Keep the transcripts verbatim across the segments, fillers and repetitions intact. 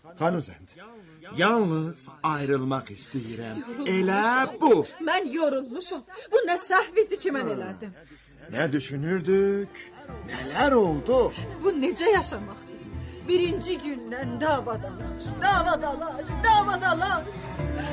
Xanım Zənd, yalnız ayrılmaq istəyirəm. Elə bu. Mən yorulmuşum. Bu nə səhvidir ki, mən elədim. Nə düşünürdük? Nələr oldu? Bu necə yaşamaqdır? Birinci gündən davadalaş, davadalaş, davadalaş.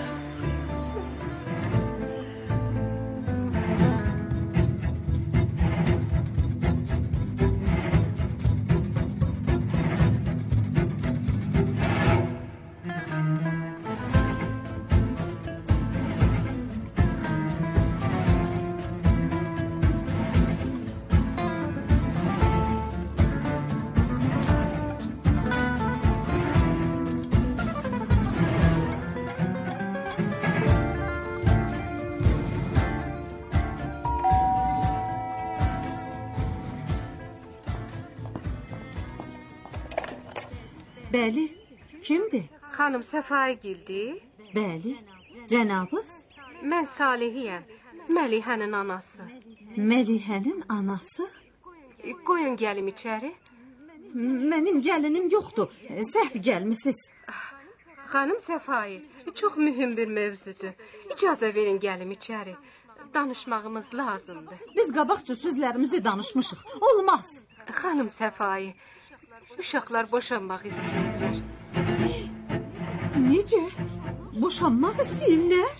Bəli, kimdir? Xanım Səfaigildir. Bəli, cənabız. Mən Salihiyəm, Məlihənin anası. Məlihənin anası? Qoyun gəlim içəri. Mənim gəlinim yoxdur, səhv gəlmisiniz. Xanım Səfai, çox mühüm bir mövzudur. İcazə verin gəlim içəri. Danışmağımız lazımdır. Biz qabaqca sözlərimizi danışmışıq, olmaz. Xanım Səfai, uşaqlar boşanmaq istəyirlər. Necə? Boşanmaq istəyirlər?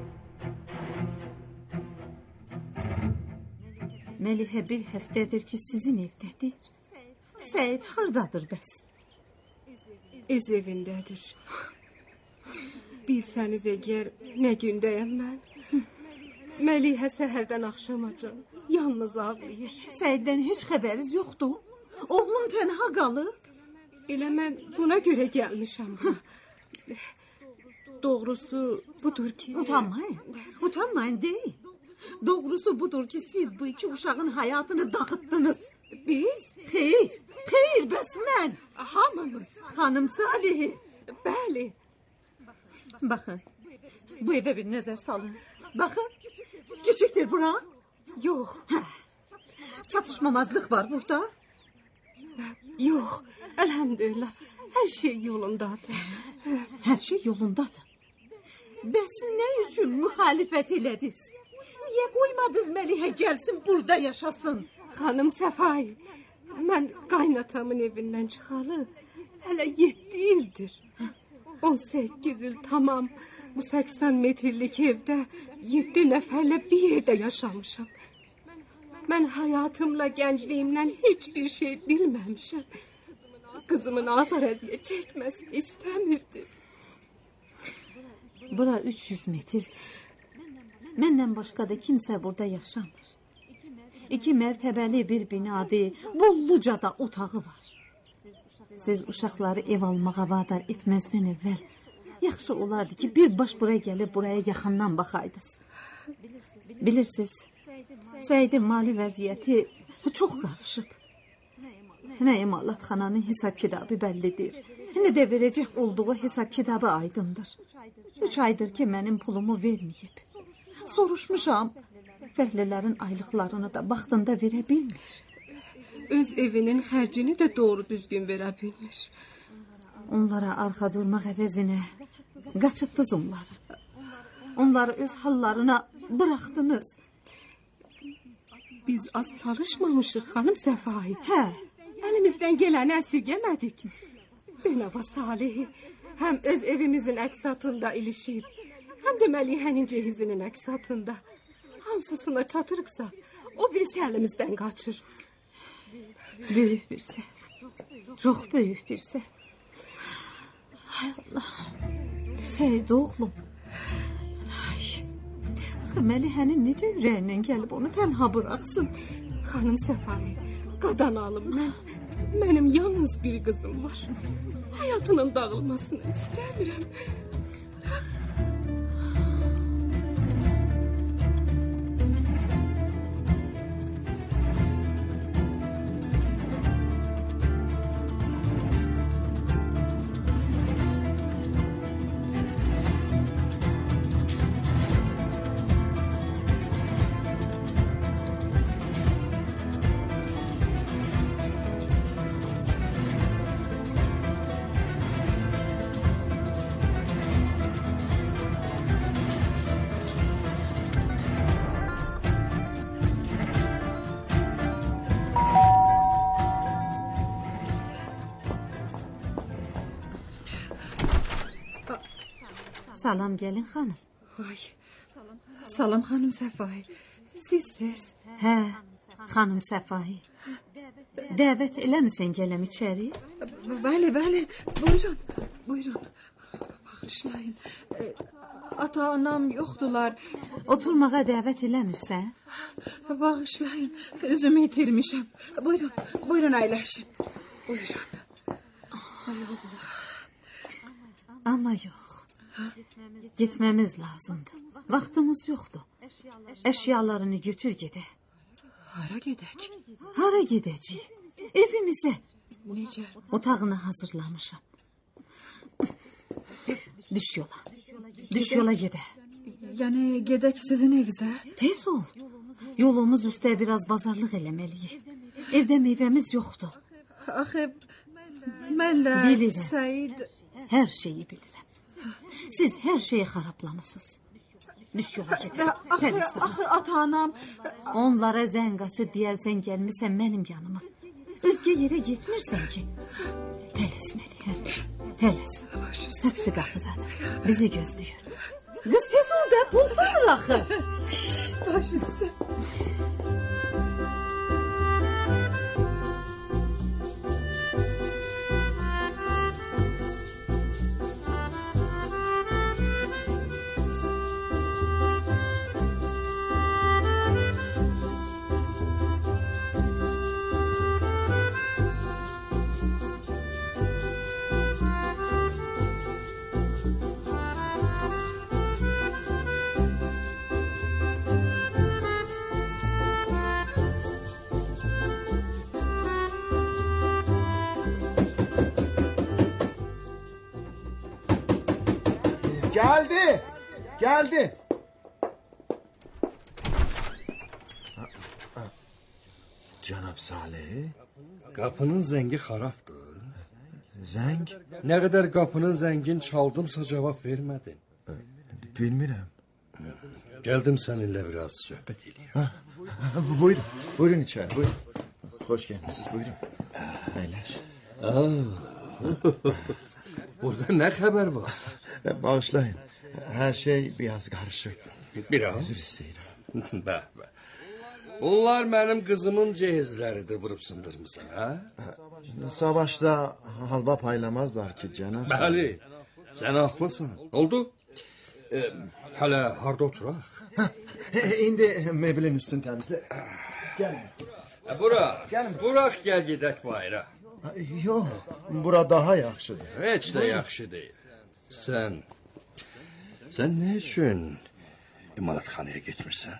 Məlihə bir həftədir ki, sizin evdədir. Səid hardadır bəs? Öz evindədir. Bilsəniz əgər nə gündəyəm mən. Məlihə səhərdən axşamacan yalnız ağlayır. Səiddən heç xəbəriz yoxdur. Oğlum tənha qalıb. Elə mən buna görə gəlmişəm. Doğrusu budur ki... Utanmayın, utanmayın deyin. Doğrusu budur ki, siz bu iki uşağın həyatını dağıtdınız. Biz? Xeyr, xeyr, bəs mən. Hamımız. Xanım Salihi. Bəli. Baxın, bu evə bir nəzər salın. Baxın, küçükdür bura. Yox. Hə. Çatışmamazlıq var burada. Yox, əlhəmdülillah, hər şey yolundadır. Hər şey yolundadır. Bəs nə üçün müxalifət elədiniz? Niyə qoymadınız Məlihə gəlsin, burada yaşasın? Xanım Səfai, mən qaynatamın evindən çıxalı hələ yeddi ildir. on səkkiz il tamam bu səksən metrlik evdə yeddi nəfərlə bir yerdə yaşamışam. Mən həyatımla, gəncliyimlə heç bir şey bilməmişəm. Qızımın azar əziyyət çəkməsini istəmirdim. Bura üç yüz metrdir. Məndən başqa da kimsə burada yaşamır. İki mərtəbəli bir binadır, bolluca da otağı var. Siz uşaqları ev almağa vadar etməzdən əvvəl yaxşı olardı ki, bir baş buraya gəlib buraya yaxından baxaydınız. Bilirsiniz, Səidin mali vəziyyəti çox qarışıb. Nə emalatxananın hesab kitabı bəllidir. Nə də verəcək olduğu hesab kitabı aydındır. Üç aydır ki, mənim pulumu verməyib. Soruşmuşam, fəhlələrin aylıqlarını da vaxtında verə bilmiş. Öz evinin xərcini də doğru düzgün verə bilmiş. Onlara arxa durmaq əvəzinə qaçıtdınız onları. Onları öz hallarına bıraxdınız. Biz az çalışmamışıq, xanım Səfai. Hə. Əlimizdən gələni əsirgəmədik. Benava Salihi həm öz evimizin əksatında ilişib, həm də Məlihənin cehizinin əksatında. Hansısına çatırıqsa, o birisi əlimizdən qaçır. Böyük bir səhv. Çox böyük bir səhv. Hay Allah. Səid oğlum. Məlihənin necə ürəyindən gəlib onu tənha bıraxsın? Xanım Səfai, qadan alım mən. Mənim yalnız bir qızım var. Həyatının dağılmasını istəmirəm. Salam gelin hanım. Vay. Salam xanım Səfai. Sizsiz? Hə, xanım Səfai. Dəvət eləmisən gələm içəri? Bəli, bəli. Buyurun. Buyurun. Bağışlayın. E, ata anam yoxdular. Oturmağa dəvət eləmirsən? Bağışlayın. Özümü itirmişəm. Buyurun. Buyurun əyləşin. Buyurun. Ay Allah. Amma yox. Getməmiz lazımdır. Vaxtımız yoxdur. Əşyalarını götür gedək. Hara gedək? Hara gedəcəyik? Evimizə. Necə? Otağını hazırlamışam. Düş yola. Düş yola gedək. Yəni gedək sizin evinizə? Tez ol. Yolumuz üstə biraz bazarlıq eləməliyik. Evdə meyvəmiz yoxdur. Axı mən də Bilirəm. Səid Hər şeyi bilirəm. Siz hər şeyi xarablamışsınız. Düş yola gedək. axı, Tələsmə. axı ata anam Onlara zəng açıb deyərsən gəlmisən mənim yanıma. Özgə yerə getmirsən ki. Tələsməliyəm. Tələs. Hepsi qapıdadır. Bizi gözləyir. Qız tez ol da pul var axı. baş üstə. Geldi. Geldi. Cenab Salih. Qapının zəngi xarabdır. Zəng? Nə qədər qapının zəngin çaldımsa cavab vermədin. Bilmirəm. Gəldim səninlə biraz söhbət eləyəm. Ha, buyurun. Buyurun içeri. Buyurun. Hoş gelmişsiniz. Buyurun. Əyləş. Burada nə xəbər var? Bağışlayın. Her şey biraz karışık. Biraz. Özür istəyirəm. Bəh, bəh. Bunlar mənim qızımın cehizləridir, vurub sındırmısan, hə? Savaşta halva paylamazlar ki Cenab. Bəli, sən haqlısan. Oldu? E, hələ harda oturaq? Ha, indi meblin üstünü təmizlə. Gəlin. E, bura, Gəlin. Buraq gəl gedək bayra. Yox, bura daha yaxşıdır. Heç də yaxşı deyil. Sən, sən nə üçün imalatxanaya getmirsən?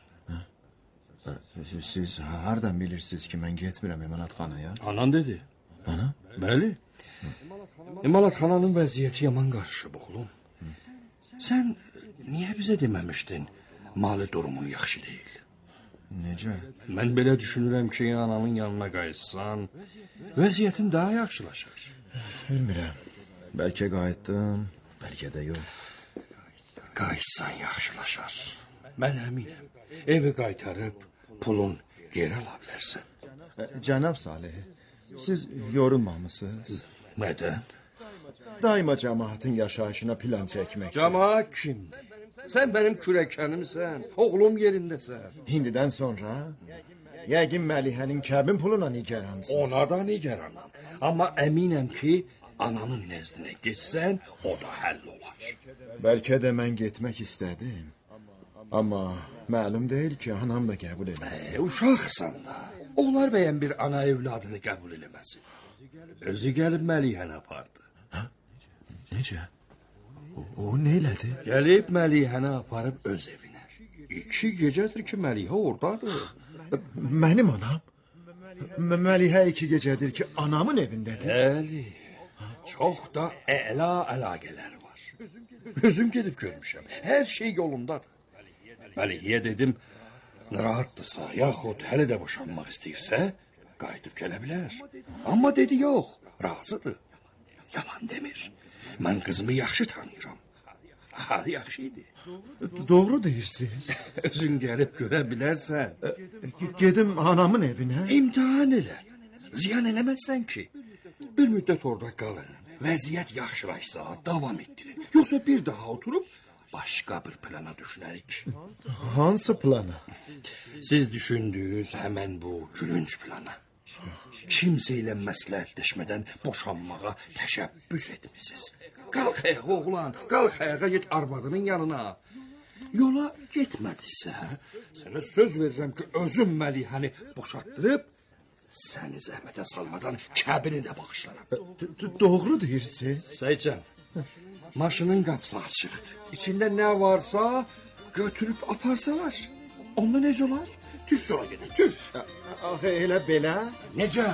Siz hardan bilirsiniz ki mən getmirəm emalatxanaya? Anan dedi. Ana? Bəli. İmalatxananın vəziyyəti yaman qarışıb, oğlum. Sən niyə bizə deməmişdin mali durumun yaxşı deyil? Necə? Mən belə düşünürəm ki, ananın yanına qayıtsan, vəziyyətin daha yaxşılaşar. Bilmirəm. Bəlkə qayıtdım, bəlkə də yox. Qayıtsan yaxşılaşar. Mən əminəm. Evi qaytarıb pulun geri ala bilərsən. Cənab Salih, siz yorulmamışsınız. Nədən? Daima cəmaatın yaşayışına plan çəkmək. Cəmaat kimdir? Sən mənim kürəkənimsən, oğlum yerindəsən. İndidən sonra yəqin Məlihənin kəbin puluna nigaramsınız. Ona da nigaranam. Amma əminəm ki, ananın nəzdinə getsən, o da həll olar. Bəlkə də mən getmək istədim. Amma məlum deyil ki, anam da qəbul eləsin. E, uşaqsan da. Olar bəyən bir ana evladını qəbul eləməsin. Özü gəlib Məlihəni apardı. Ha? Necə? O, o neylədi? Gəlib Məlihəni aparıb öz evinə. İki gecədir ki, Məlihə oradadır. Mənim anam? M Məlihə iki gecədir ki, anamın evindədir. Bəli. Çox da əla əlaqələri var. Özüm gedib görmüşəm. Hər şey yolundadır. Məlihəyə dedim, narahatdırsa, yaxud hələ də boşanmaq istəyirsə, qayıdıb gələ bilər. Amma dedi, yox, razıdır. Yalan demir. Mən qızımı yaxşı tanıyıram. Ha, yaxşı idi. Doğru deyirsiniz. Özün gəlib görə bilərsən. Gedim anamın evinə. İmtihan elə. Ziyan eləməzsən ki. Bir müddət orada qalın. Vəziyyət yaxşılaşsa davam etdirin. Yoxsa bir daha oturub başqa bir plana düşünərik. Hansı plana? Siz düşündüyünüz həmən bu gülünç plana. Kimsə ilə məsləhətləşmədən boşanmağa təşəbbüs etmisiniz. Qalx ayağa oğlan, qalx ayağa get arvadının yanına. Yola getmədisə, sənə söz verirəm ki, özüm Məlihəni boşatdırıb, səni zəhmətə salmadan kəbini də bağışlaram. Doğru deyirsiniz. Səycan, maşının qapısı açıqdır. İçində nə varsa götürüb aparsalar. Onda necə olar? Düş yola gedin, düş. Axı elə belə? Necə?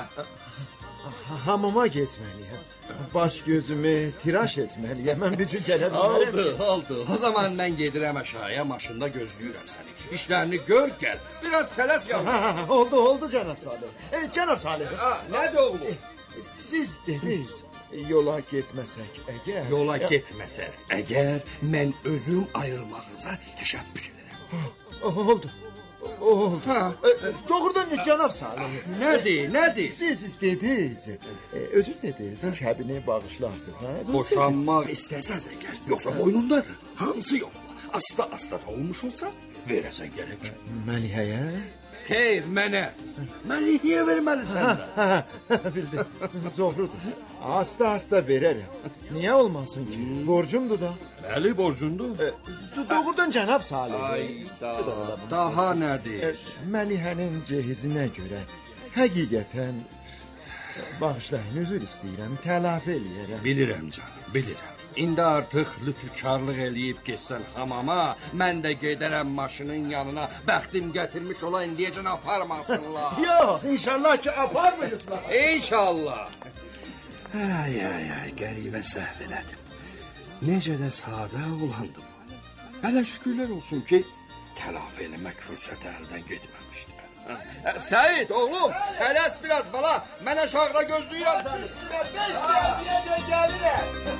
Hamama getməliyəm. Baş gözümü tıraş etməliyəm. Mən bir cür gələ bilmərəm. Oldu, oldu. O zaman mən gedirəm aşağıya, maşında gözləyirəm səni. İşlərini gör, gəl. Biraz tələs yavrum. Ha, ha, oldu, oldu cənab Salih. E, cənab Salih. Ha, nədir oğlum? Siz dediniz, yola getməsək əgər... Yola getməsəz, əgər mən özüm ayrılmağınıza təşəbbüs edərəm. Oldu. Oldu. Ha. Doğrudan cənab Salih. Nədir, nədir? Siz dediniz, e, özür dediniz, kəbini bağışlarsınız. Ha? Boşanmaq istəsəz əgər, yoxsa boynundadır. Hamısı yoxla. Asta-asta da olmuş olsa, verəsən gərək. Məlihəyə? Xeyr, mənə. Məlihəyə verməlisən də. Ha, ha, bildim. Doğrudur. Asta-asta verərəm. Niyə olmasın ki? Borcumdur da. Bəli, borcundur. E, doğrudan cənab Salih. Ay, daha, daha nədir? Məlihənin cehizinə görə həqiqətən bağışlayın, üzr istəyirəm, tələfi eləyərəm. Bilirəm canım, bilirəm. İndi artıq lütfükarlıq eləyib getsən hamama, mən də gedərəm maşının yanına, bəxtim gətirmiş ola indiyəcən aparmasınlar. Yox, inşallah ki aparmayırsınlar. İnşallah. Ay, ay, ay, qəribə səhv elədim. Necə də sadə olandı bu. Hələ şükürlər olsun ki, tələfi eləmək fürsəti əldən getməmişdi. Hə, Səid, oğlum, tələs biraz bala, mən aşağıda gözləyirəm səni. Beş gəldiyəcə gəlirəm.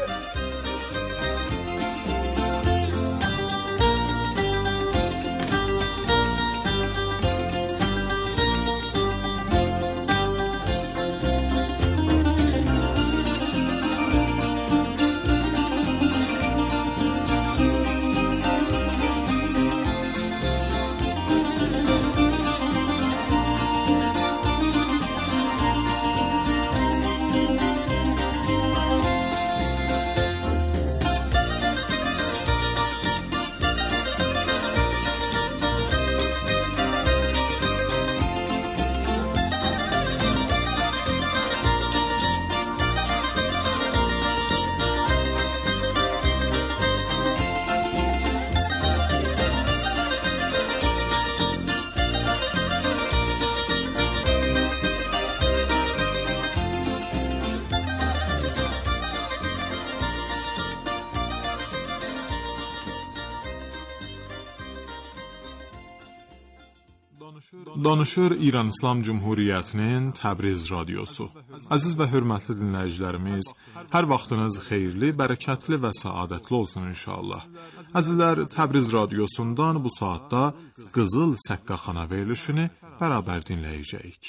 Danışır İran İslam Cumhuriyyətinin Təbriz radiosu. Əziz və hörmətli dinləyicilərimiz, hər vaxtınız xeyirli, bərəkətli və səadətli olsun inşallah. Əzizlər, Təbriz radiosundan bu saatda Qızıl Səqqaxana verilişini bərabər dinləyəcəyik.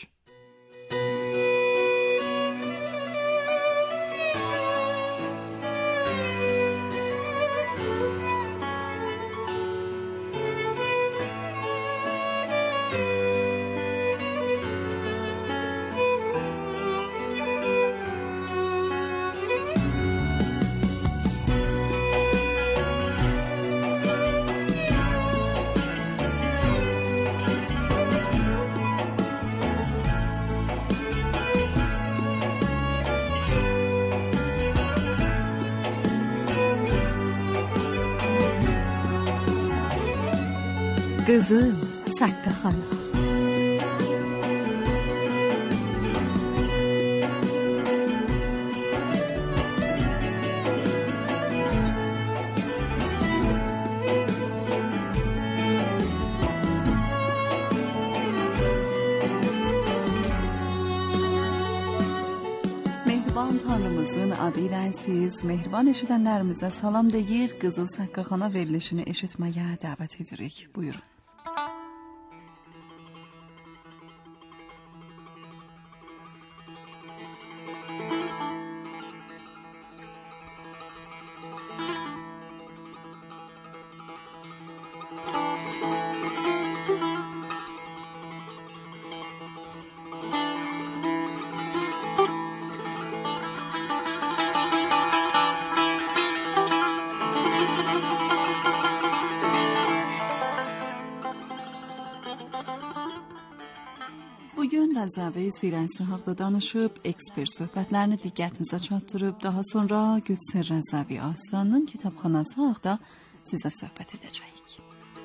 Qızıl Səqqaxana. Mehriban Tanrımızın adıyla siz mehriban eşidənlərimizə salam deyir, Qızıl Səqqaxana verilişini eşitməyə dəvət edirik. Buyurun. Rəzəvi Sirənsi haqda danışıb, ekspert söhbətlərini diqqətinizə çatdırıb, daha sonra Güdsel Rəzəvi Astanın kitabxanası haqda sizə söhbət edəcəyik.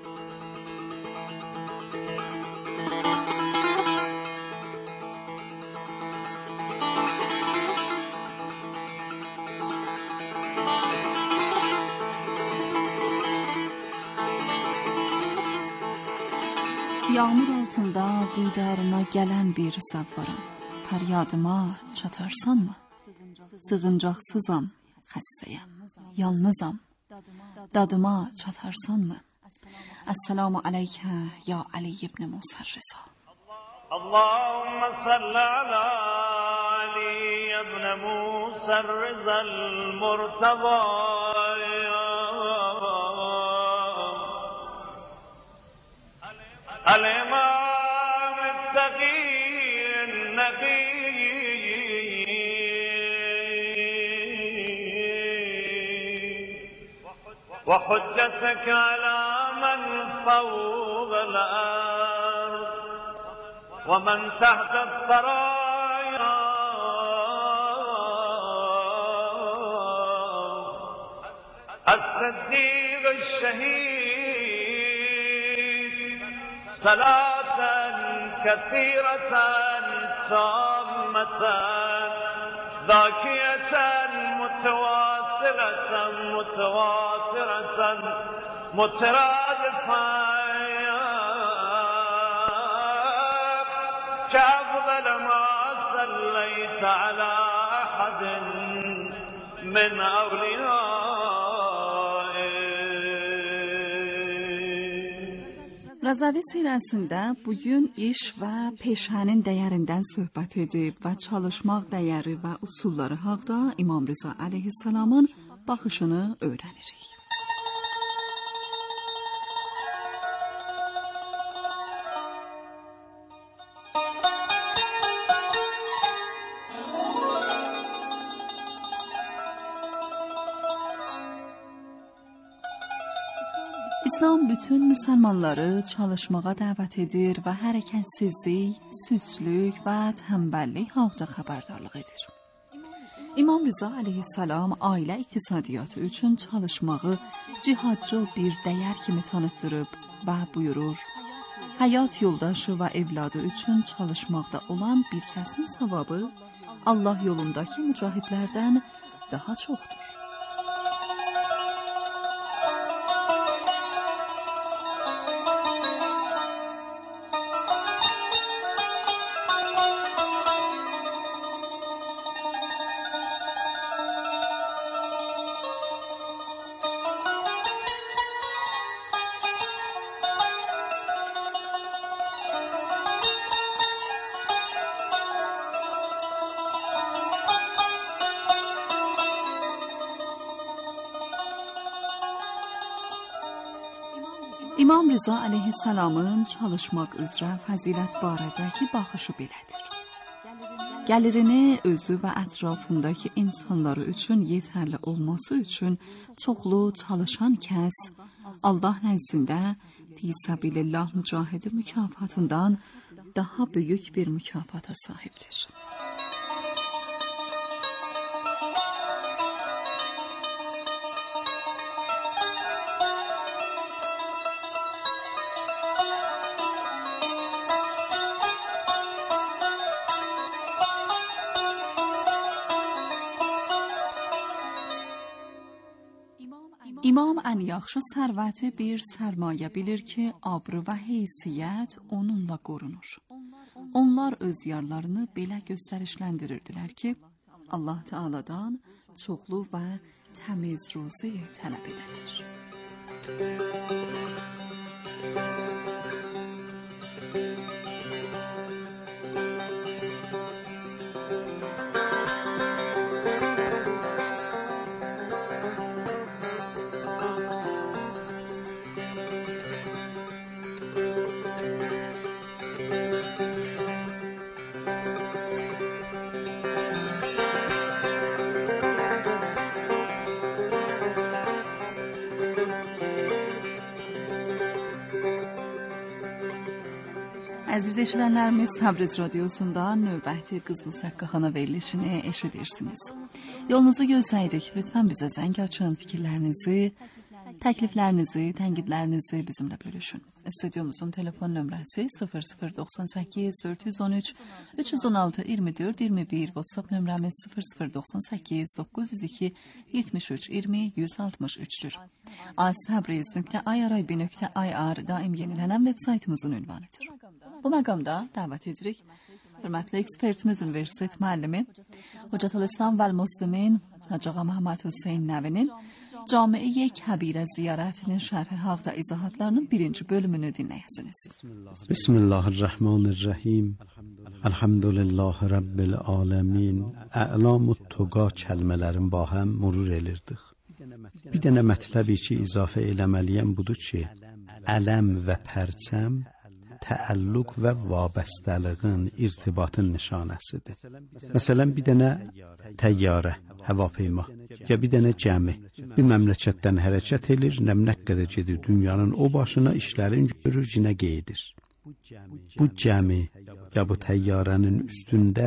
Yağmur altında didarına gələn bir savvaram. Fəryadıma çatarsanmı? Sığıncaqsızam, xəstəyəm, yalnızam. Dadıma çatarsanmı? Esselamu aleykə ya Ali ibn Musa Rıza. Allahümme salli ala Ali ibn Musa Rıza el-Murtaba. الإمام التقي النقي وحجتك على من فوق الأرض ومن تحت الثرايا الصديق الشهيد صلاة كثيرة تامة ذاكية متواصلة متواترة مترادفة كأفضل ما صليت على أحد من أولياء. Rəzəvi Sirəsində bugün iş və peşənin dəyərindən söhbət edib və çalışmaq dəyəri və usulları haqda İmam Rıza əleyhissalamın baxışını öyrənirik. İslam bütün müsəlmanları çalışmağa dəvət edir və hərəkətsizlik, süslük və tənbəllik haqda xəbərdarlıq edir. İmam Rıza əleyhissalam ailə iqtisadiyyatı üçün çalışmağı cihadcıl bir dəyər kimi tanıtdırıb və buyurur: həyat yoldaşı və evladı üçün çalışmaqda olan bir kəsin savabı Allah yolundakı mücahidlərdən daha çoxdur. İmam Rıza əleyhissalamın çalışmaq üzrə fəzilət barədəki baxışı belədir. Gəlirini özü və ətrafındakı insanları üçün yetərli olması üçün çoxlu çalışan kəs Allah nəzdində fisabilillah mücahidi mükafatından daha böyük bir mükafata sahibdir. İmam ən yaxşı sərvəti bir sərmayə bilir ki, abrı və heysiyyət onunla qorunur. Onlar öz yarlarını belə göstərişləndirirdilər ki, Allah Teala'dan çoxlu və təmiz ruzi tələb edilir. Əziz eşidənlərimiz, Təbriz Radiosunda növbəti Qızıl Səqqaxana verilişini eşidirsiniz. Yolunuzu gözləyirik. Lütfən bizə zəng açın, fikirlərinizi, təkliflərinizi, tənqidlərinizi bizimlə bölüşün. Stüdyomuzun telefon nömrəsi sıfır sıfır doxsan səkkiz dörd yüz on üç üç yüz on altı iyirmi dörd iyirmi bir, WhatsApp nömrəmiz sıfır sıfır doxsan səkkiz doqquz yüz iki yetmiş üç iyirmi yüz altmış üçdür. aztabriz nöqtə i r i b nöqtə i r daim yenilənən veb saytımızın ünvanıdır. Bu məqamda dəvət edirik hörmətli ekspertimiz, universitet müəllimi, Hocatülislam və Müslimin Hacı Ağa Məhəmməd Hüseyn Nəvinin Camiə Kəbirə ziyarətinin şərhi haqda izahatlarının birinci bölümünü dinləyəsiniz. Bismillahirrahmanirrahim. Elhamdülillah Rabbil alemin. Ə'lamut tuqa kəlmələrin ba həm murur elirdik. Bir dənə mətləbi ki, izafə eləməliyəm budur ki, ələm və pərçəm təəlluq və vabəstəliğin, irtibatın nişanəsidir. Məsələn, bir dənə təyyarə, həvapeyma, ya bir dənə gəmi bir məmləkətdən hərəkət edir, nəmnək qədər gedir dünyanın o başına, işlərin görür, cinə qeydir. Bu gəmi ya bu təyyarənin üstündə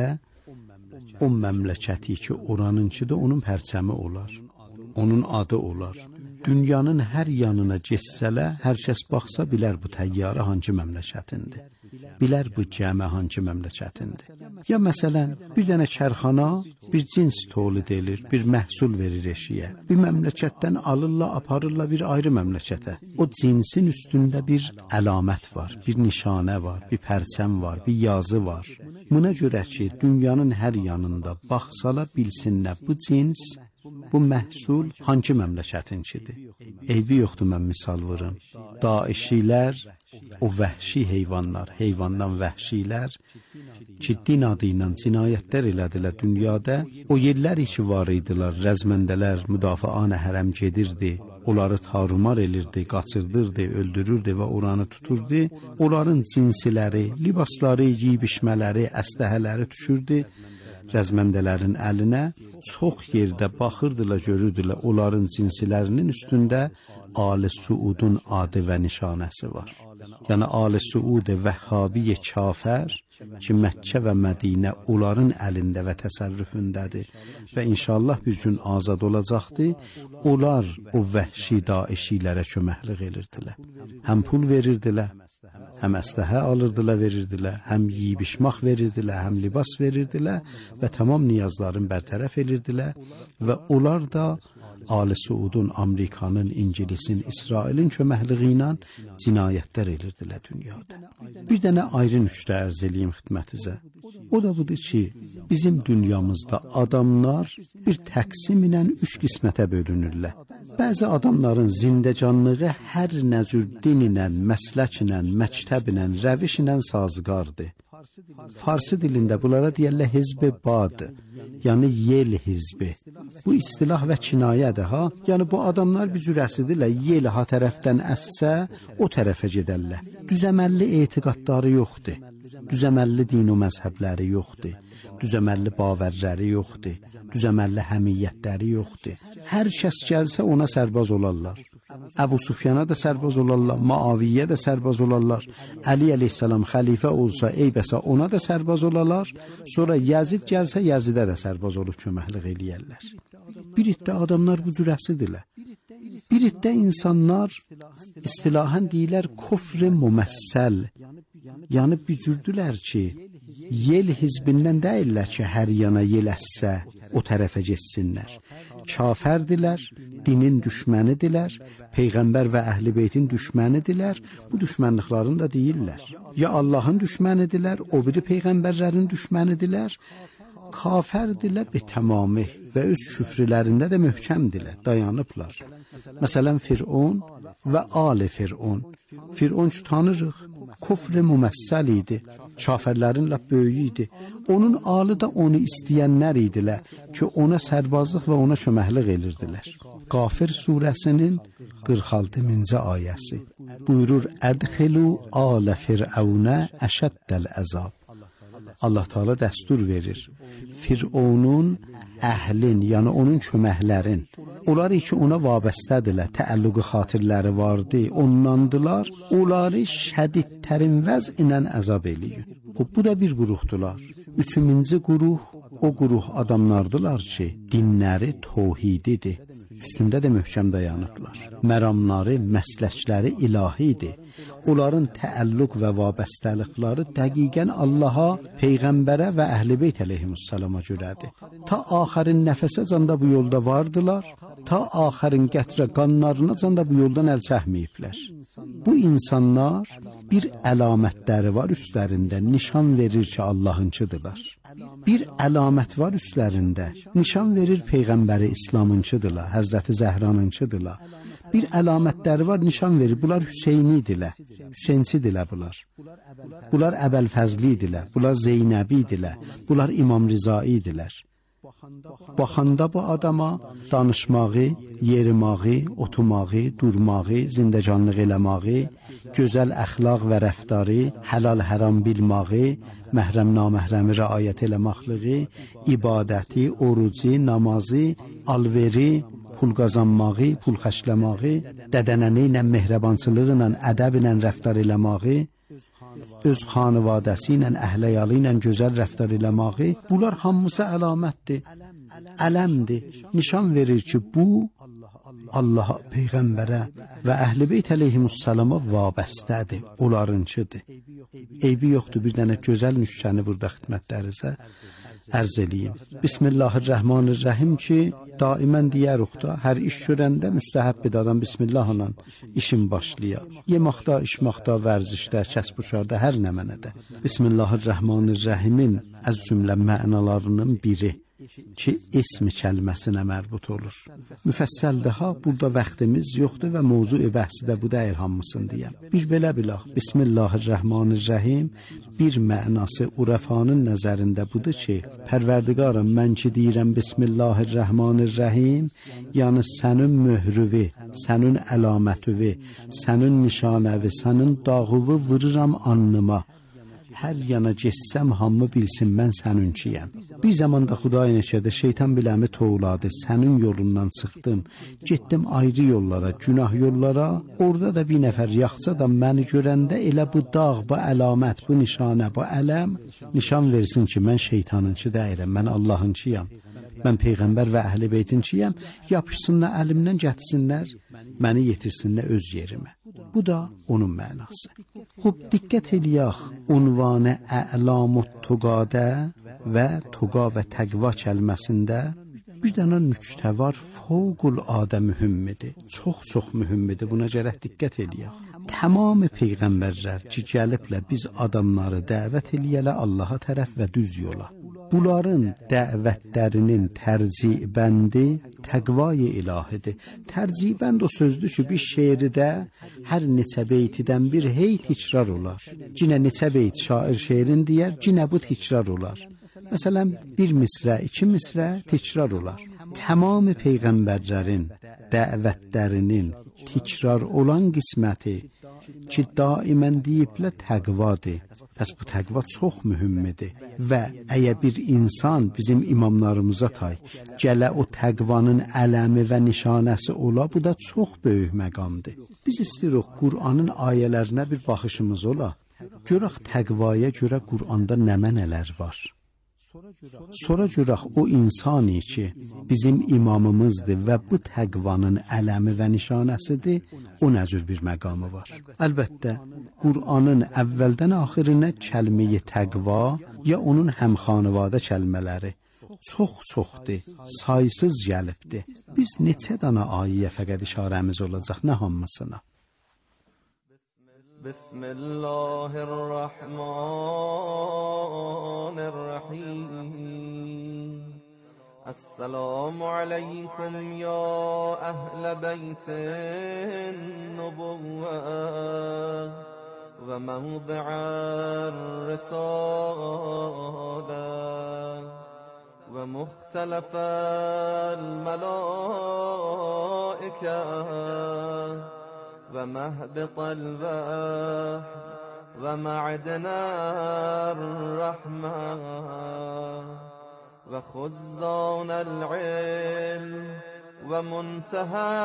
o məmləkəti ki, oranınkidir, onun pərçəmi olar, onun adı olar. Dünyanın hər yanına geçsələ, hər kəs baxsa bilər bu təyyarə hangi məmləkətindir. Bilər bu gəmi hangi məmləkətindir. Ya məsələn, bir dənə kərxana bir cins tolid edir, bir məhsul verir eşiyə. Bir məmləkətdən alırlar, aparırlar bir ayrı məmləkətə. O cinsin üstündə bir əlamət var, bir nişanə var, bir pərçəm var, bir yazı var. Buna görə ki, dünyanın hər yanında baxsalar bilsinlər bu cins, bu məhsul hangi məmləkətinkidir? Eybi yoxdur, mən misal vurum. Daişilər, o vəhşi heyvanlar, heyvandan vəhşilər ki, din adı ilə cinayətlər elədilər dünyada, o yerlər içi var idilər, rəzməndələr, müdafiə-anə hərəm gedirdi, onları tarumar elirdi, qaçırdırdı, öldürürdü və oranı tuturdu. Onların cinsiləri, libasları, yiyib-içmələri, əstəhələri düşürdü rəzməndələrin əlinə. Çox yerdə baxırdılar, görürdülər, onların cinsilərinin üstündə Ali Suudun adı və nişanəsi var. Yəni Ali Suud Vəhhabi kafər ki, Məkkə və Mədinə onların əlində və təsərrüfündədir və inşallah bir gün azad olacaqdır. Onlar o vəhşi daişilərə köməklik edirdilər. Həm pul verirdilər, həm əsləhə alırdılar, verirdilər, həm yiyib-içmək verirdilər, həm libas verirdilər və tamam niyazların bərtərəf edirdilər və onlar da Ali Suudun, Amerikanın, İngilisin, İsrailin köməkliyi ilə cinayətlər edirdilər dünyada. Bir dənə ayrı nüştə ərz eləyim xidmətinizə. O da budur ki, bizim dünyamızda adamlar bir təqsim ilə üç qismətə bölünürlər. Bəzi adamların zindəcanlığı hər nə cür din ilə, məslək ilə, məktəb ilə, rəviş ilə sazgardır. Farsi dilində bunlara deyərlər hizb-i bad, yəni yel hizbi. Bu istilah və kinayədir ha. Yəni bu adamlar bir cürəsidirlər, yel ha tərəfdən əssə, o tərəfə gedərlər. Düzəməlli etiqadları yoxdur. Düzəməlli din o məzhəbləri yoxdur. Düzəməlli bavərləri yoxdur. Düzəməlli həmiyyətləri yoxdur. Hər kəs gəlsə ona sərbaz olarlar. Əbu Sufyana da sərbaz olarlar, Muaviyyə də sərbaz olarlar. Əli əleyhissalam xəlifə olsa, eybəsə ona da sərbaz olarlar. Sonra Yazid gəlsə, Yazidə də sərbaz olub köməklik eləyərlər. Bir iddə adamlar bu cürəsidirlər. Bir iddə insanlar istilahən deyilər kufr-i müməssəl. Yəni bücürdülər ki, yel hizbindən deyirlər ki, hər yana yel əssə, o tərəfə geçsinlər. Kafərdilər, dinin düşmənidirlər, Peyğəmbər və Əhl-i Beytin düşmənidirlər, bu düşmənliklərini də deyirlər. Ya Allahın düşmənidirlər, o biri Peyğəmbərlərin düşmənidirlər, kafərdirlər bir tamamı və öz küfrlərində də möhkəmdirlər, dayanıblar. Məsələn, Fir'un və Ali Fir'un. Fir'un ki, tanırıq, kufr-i müməssəl idi, kafirlərin lap böyüyü idi. Onun alı da onu istəyənlər idilər ki, ona sərbazlıq və ona köməklik edirdilər. Qafir surəsinin qırx altıncı ayəsi buyurur, Ədxilu alə fir'əunə əşəddəl əzab. Allah Teala dəstur verir. Fir'onun əhlin, yəni onun köməklərin, onları ki ona vabəstədirlər, təəlluqi xatirləri vardı, ondandılar, onları şədidtərin vəz ilə əzab eləyir. Bu da bir quruhdular. Üçüncü quruh, o quruh adamlardılar ki, dinləri tohididir. Üstündə də möhkəm dayanıblar. Məramları, məsləkləri ilahidir. Onların təəlluq və vabəstəlikləri dəqiqən Allaha, Peyğəmbərə və Əhl-i Beyt əleyhimussalama görədir. Ta axərin nəfəsə canda bu yolda vardılar, ta axərin qətrə qanlarına canda bu yoldan əl çəkməyiblər. Bu insanlar bir əlamətləri var üstlərində, nişan verir ki, Allahınkıdırlar. Bir əlamət var üstlərində, nişan verir Peyğəmbəri İslamınkıdırlar, Həzrəti Zəhranınkıdırlar. Bir əlamətləri var, nişan verir, bunlar Hüseynidirlər, Hüseynçidirlər bunlar. Bunlar Əbəlfəzlidirlər, bunlar Zeynəbidirlər, bunlar İmam Rizaidirlər. Baxanda bu adama danışmağı, yerimağı, otumağı, durmağı, zindəcanlıq eləmağı, gözəl əxlaq və rəftarı, həlal həram bilmağı, məhrəm naməhrəmi rəayət eləmaqlığı, ibadəti, orucu, namazı, alveri, pul qazanmağı, pul xərcləmağı, dədənəni ilə mehribançılığı ilə, ədəb ilə rəftar eləmağı, öz xanivadəsi ilə, əhləyalı ilə gözəl rəftar eləmağı, bunlar hamısı əlamətdir, ələmdir, nişan verir ki, bu Allaha, Peyğəmbərə və Əhl-i Beyt əleyhimussalama vabəstədir, onlarınkıdır. Eybi yoxdur, bir dənə gözəl nüşəni burada xidmətlərinizə ərz eləyim. Bismillahirrahmanirrahim ki, daimən deyəruq da, hər iş görəndə müstəhəb bir adam Bismillahla işin başlayar. Yemaqda, içmaqda, vərzişdə, kəsb-uşarda, hər nə mənədə. Bismillahirrahmanirrahimin əz cümlə mənalarının biri ki, ismi kəlməsinə mərbut olur. Müfəssəl daha, burada vaxtimiz yoxdur və mövzu-i bəhsi də bu deyil hamısını deyəm. Bir belə bilaq, Bismillahirrahmanirrahim bir mənası urəfanın nəzərində budur ki, Pərverdigarım, mən ki deyirəm Bismillahirrahmanirrahim, yəni sənin möhrüvi, sənin əlamətüvi, sənin nişanəvi, sənin dağıvı vırıram annıma. Hər yana geçsəm hamı bilsin mən səninkiyəm. Bir zamanda Xuday neçədə şeytan biləmi toğladı, sənin yolundan çıxdım, getdim ayrı yollara, günah yollara, orada da bir nəfər yaxça da məni görəndə elə bu dağ, bu əlamət, bu nişanə, bu ələm nişan versin ki, mən şeytanınki deyirəm, mən Allahınkiyam. Mən Peyğəmbər və Əhl-i Beytinkiyəm, yapışsınlar əlimdən gətirsinlər, məni yetirsinlər öz yerimə. Bu da onun mənası. Xub, diqqət eləyək, unvanı əlamut tuqadə və tuqa və təqva kəlməsində bir dənə nüktə var, fövqül adə mühümmidir, çox-çox mühümmidir, buna gərək diqqət eləyək. Tamamı Peyğəmbərlər ki, gəliblə biz adamları dəvət eləyələ Allaha tərəf və düz yola. Bunların dəvətlərinin tərcibəndi təqva-i ilahidir. Tərcibənd o sözdür ki, bir şeirdə hər neçə beytidən bir hey təkrar olar. Cinə neçə beyt şair şeirin deyər, cinə bu təkrar olar. Məsələn, bir misrə, iki misrə təkrar olar. Tamamı Peyğəmbərlərin dəvətlərinin təkrar olan qisməti ki, daimən deyiblə təqvadır. Pəs bu təqva çox mühümmidir və əgər bir insan bizim imamlarımıza tay, gələ o təqvanın ələmi və nişanəsi ola, bu da çox böyük məqamdır. Biz istəyirik Qur'anın ayələrinə bir baxışımız ola. Görək təqvaya görə Qur'anda nə mənələr var. Sonra görək o insani ki, bizim imamımızdır və bu təqvanın ələmi və nişanəsidir, o nə cür bir məqamı var. Əlbəttə, Qur'anın əvvəldən axirinə kəlməyi təqva ya onun həmxanıvadə kəlmələri çox-çoxdur, saysız gəlibdir. Biz neçə dana ayiyə fəqət işarəmiz olacaq, nə hamısına. بسم الله الرحمن الرحيم السلام عليكم يا أهل بيت النبوة وموضع الرسالة ومختلف الملائكة ومهبط الوحي ومعدن الرحمة وخزان العلم ومنتهى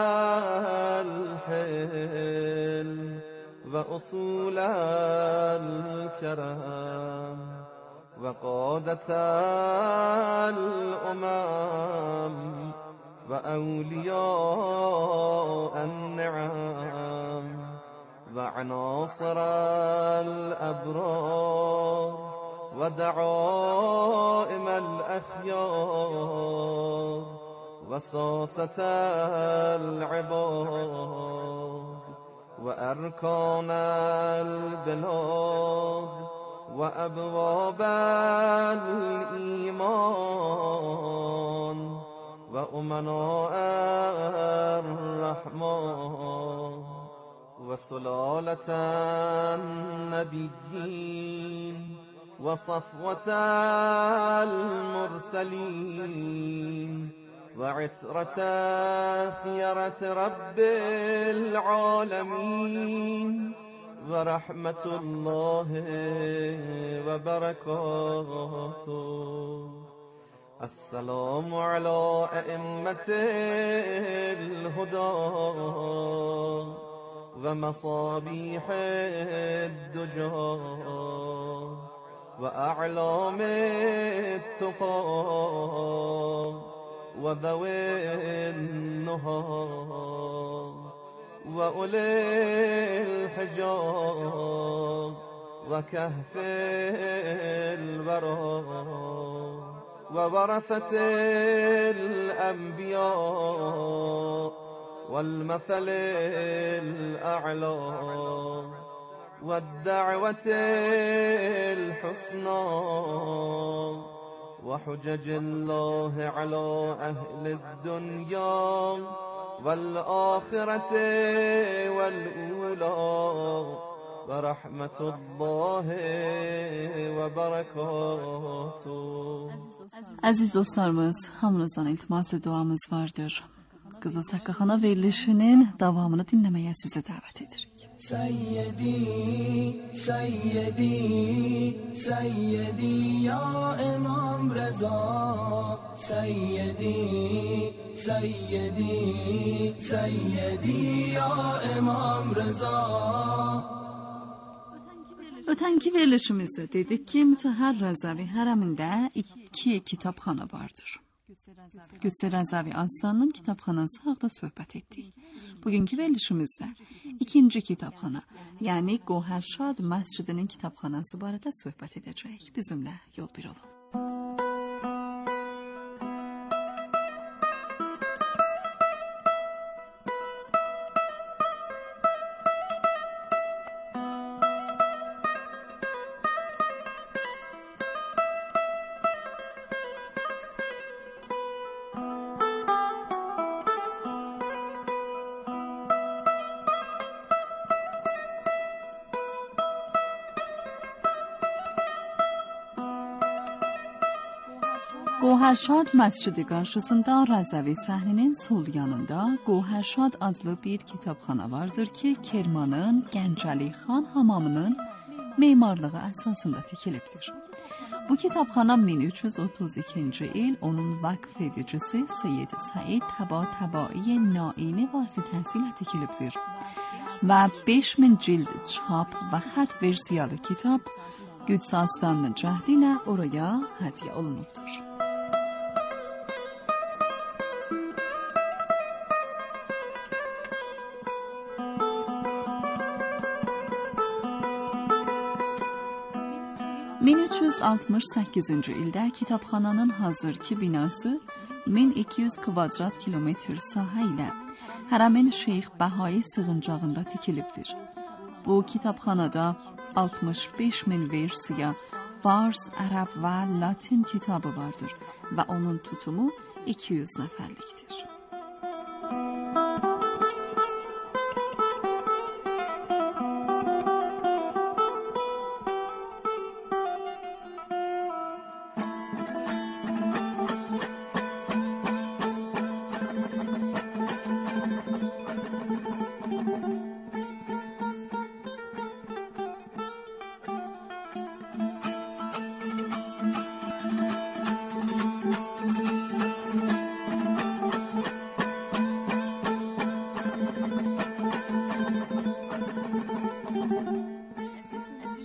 الحلم وأصول الكرم وقادة الأمم وأولياء النعم وعناصر الأبرار ودعائم الأخيار وساسة العباد وأركان البلاد وأبواب الإيمان وأمناء الرحمن وسلالة النبيين وصفوة المرسلين وعترة خيرة رب العالمين ورحمة الله وبركاته. السلام على أئمة الهدى ومصابيح الدجى وأعلام التقى وذوي النهى وأولي الحجاب وكهف الورى وورثة الأنبياء والمثل الأعلى والدعوة الحسنى وحجج الله على أهل الدنيا والآخرة والأولى ورحمة الله وبركاته. Aziz dostlarımız, hamınızdan iltimas ve duamız vardır. Kızıl Saqqaxana verilişinin davamını dinləməyə sizi dəvət edirik. Seyyidi, Seyyidi, Seyyidi ya İmam Reza. Seyyidi, Seyyidi, Seyyidi ya İmam Reza. Ötənki verilişimizdə dedik ki, Mütəhhər Rəzavi hərəmində iki kitabxana vardır. Qüdsə Rəzavi Aslanın kitabxanası haqda söhbət etdik. Bugünkü verilişimizdə ikinci kitabxana, yəni Qohərşad məscidinin kitabxanası barədə söhbət edəcəyik. Bizimlə yol bir olun. Qohərşad məscidi qarşısında Rəzəvi səhninin sol yanında Qohərşad adlı bir kitabxana vardır ki, Kermanın Gəncəli xan hamamının memarlığı əsasında tikilibdir. Bu kitabxana min üç yüz otuz ikinci il onun vaqf edicisi Seyyid Said Təbatəbai Naini vasitəsilə tikilibdir və beş min cild çap və xət versiyalı kitab Qüds Aslanının cəhdi ilə oraya hədiyyə olunubdur. min üç yüz altmış səkkizinci ildə kitabxananın hazırki binası min iki yüz kvadrat kilometr sahə ilə Hərəmin Şeyx Bəhai sığıncağında tikilibdir. Bu kitabxanada altmış beş min versiya Fars, Ərəb və Latin kitabı vardır və onun tutumu iki yüz nəfərlikdir.